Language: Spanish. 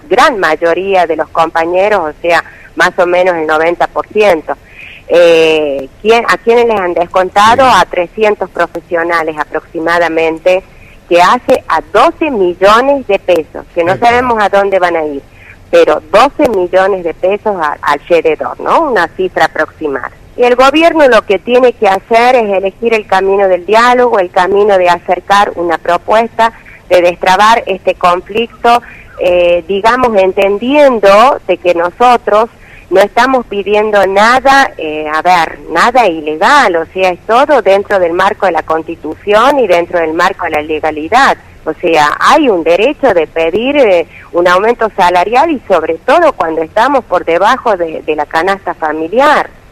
gran mayoría de los compañeros, o sea, más o menos el 90%. ¿A quiénes les han descontado? A 300 profesionales aproximadamente, que hace a 12 millones de pesos, que no sabemos a dónde van a ir, pero 12 millones de pesos alrededor, ¿no? Una cifra aproximada. Y el gobierno lo que tiene que hacer es elegir el camino del diálogo, el camino de acercar una propuesta, de destrabar este conflicto, digamos, entendiendo de que nosotros no estamos pidiendo nada, nada ilegal, o sea, es todo dentro del marco de la Constitución y dentro del marco de la legalidad. O sea, hay un derecho de pedir un aumento salarial y sobre todo cuando estamos por debajo de la canasta familiar.